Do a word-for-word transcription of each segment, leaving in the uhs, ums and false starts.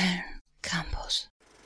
Köln Campus.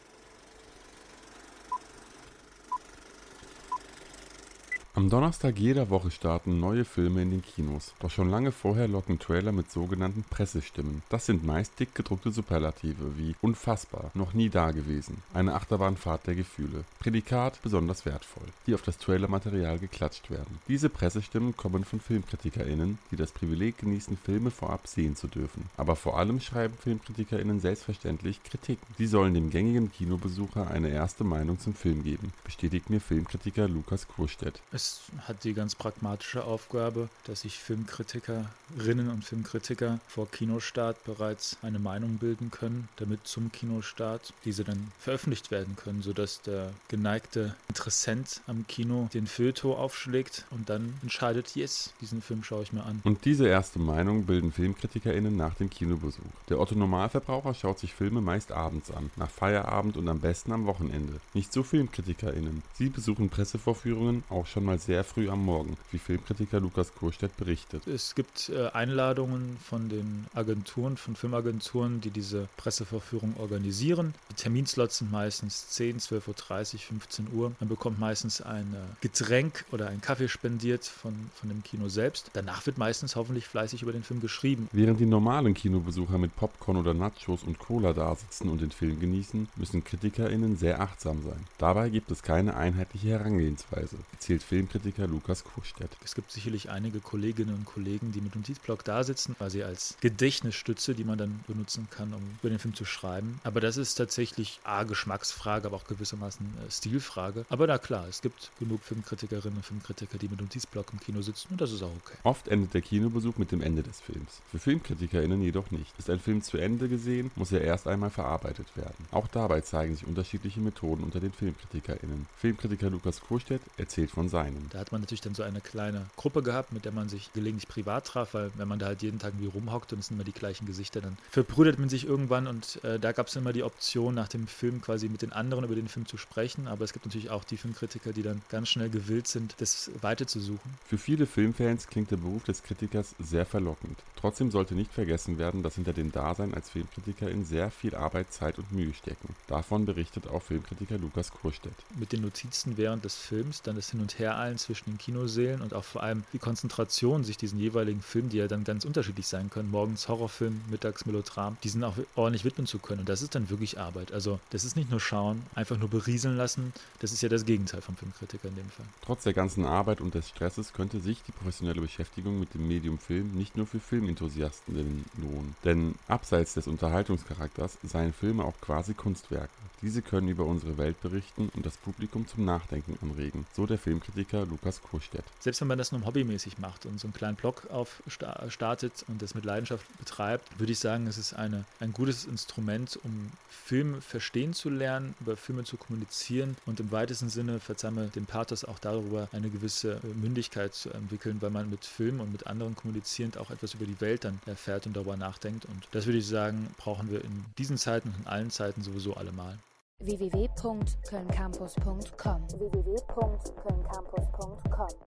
Am Donnerstag jeder Woche starten neue Filme in den Kinos. Doch schon lange vorher locken Trailer mit sogenannten Pressestimmen. Das sind meist dick gedruckte Superlative wie unfassbar, noch nie dagewesen, eine Achterbahnfahrt der Gefühle, Prädikat besonders wertvoll, die auf das Trailermaterial geklatscht werden. Diese Pressestimmen kommen von FilmkritikerInnen, die das Privileg genießen, Filme vorab sehen zu dürfen. Aber vor allem schreiben FilmkritikerInnen selbstverständlich Kritiken. Sie sollen dem gängigen Kinobesucher eine erste Meinung zum Film geben, bestätigt mir Filmkritiker Lukas Kurstedt. Es hat die ganz pragmatische Aufgabe, dass sich Filmkritikerinnen und Filmkritiker vor Kinostart bereits eine Meinung bilden können, damit zum Kinostart diese dann veröffentlicht werden können, sodass der geneigte Interessent am Kino den Feuilleton aufschlägt und dann entscheidet, yes, diesen Film schaue ich mir an. Und diese erste Meinung bilden FilmkritikerInnen nach dem Kinobesuch. Der Otto-Normalverbraucher schaut sich Filme meist abends an, nach Feierabend und am besten am Wochenende. Nicht so FilmkritikerInnen. Sie besuchen Pressevorführungen auch schon mal sehr früh am Morgen, wie Filmkritiker Lukas Kurstedt berichtet. Es gibt äh, Einladungen von den Agenturen, von Filmagenturen, die diese Pressevorführung organisieren. Die Terminslots sind meistens zehn, zwölf Uhr dreißig, fünfzehn Uhr. Man bekommt meistens ein äh, Getränk oder einen Kaffee spendiert von, von dem Kino selbst. Danach wird meistens hoffentlich fleißig über den Film geschrieben. Während die normalen Kinobesucher mit Popcorn oder Nachos und Cola dasitzen und den Film genießen, müssen KritikerInnen sehr achtsam sein. Dabei gibt es keine einheitliche Herangehensweise, erzählt Filmkritiker Lukas Kurstedt. Es gibt sicherlich einige Kolleginnen und Kollegen, die mit Notizblock da sitzen, quasi als Gedächtnisstütze, die man dann benutzen kann, um über den Film zu schreiben. Aber das ist tatsächlich A, Geschmacksfrage, aber auch gewissermaßen äh, Stilfrage. Aber na klar, es gibt genug Filmkritikerinnen und Filmkritiker, die mit Notizblock im Kino sitzen und das ist auch okay. Oft endet der Kinobesuch mit dem Ende des Films. Für FilmkritikerInnen jedoch nicht. Ist ein Film zu Ende gesehen, muss er erst einmal verarbeitet werden. Auch dabei zeigen sich unterschiedliche Methoden unter den FilmkritikerInnen. Filmkritiker Lukas Kurstedt erzählt von seinen. Da hat man natürlich dann so eine kleine Gruppe gehabt, mit der man sich gelegentlich privat traf, weil wenn man da halt jeden Tag irgendwie rumhockt und es sind immer die gleichen Gesichter, dann verbrüdert man sich irgendwann und äh, da gab es immer die Option, nach dem Film quasi mit den anderen über den Film zu sprechen, aber es gibt natürlich auch die Filmkritiker, die dann ganz schnell gewillt sind, das weiterzusuchen. Für viele Filmfans klingt der Beruf des Kritikers sehr verlockend. Trotzdem sollte nicht vergessen werden, dass hinter dem Dasein als Filmkritikerin sehr viel Arbeit, Zeit und Mühe stecken. Davon berichtet auch Filmkritiker Lukas Kurstedt. Mit den Notizen während des Films, dann das Hin- und Hereilen zwischen den Kinosälen und auch vor allem die Konzentration, sich diesen jeweiligen Film, die ja dann ganz unterschiedlich sein können, morgens Horrorfilm, mittags Melodram, diesen auch ordentlich widmen zu können. Und das ist dann wirklich Arbeit. Also das ist nicht nur schauen, einfach nur berieseln lassen, das ist ja das Gegenteil vom Filmkritiker in dem Fall. Trotz der ganzen Arbeit und des Stresses könnte sich die professionelle Beschäftigung mit dem Medium Film nicht nur für Filmenthusiasten lohnen. Denn abseits des Unterhaltungscharakters seien Filme auch quasi Kunstwerke. Diese können über unsere Welt berichten und das Publikum zum Nachdenken anregen, so der Filmkritiker Lukas Kurstedt. Selbst wenn man das nur hobbymäßig macht und so einen kleinen Blog aufstartet und das mit Leidenschaft betreibt, würde ich sagen, es ist eine, ein gutes Instrument, um Filme verstehen zu lernen, über Filme zu kommunizieren und im weitesten Sinne, verzeih mir den Pathos, auch darüber eine gewisse Mündigkeit zu entwickeln, weil man mit Filmen und mit anderen kommunizierend auch etwas über die Welt dann erfährt und darüber nachdenkt. Und das würde ich sagen, brauchen wir in diesen Zeiten und in allen Zeiten sowieso allemal. w w w punkt köln campus punkt com w w w punkt köln campus punkt com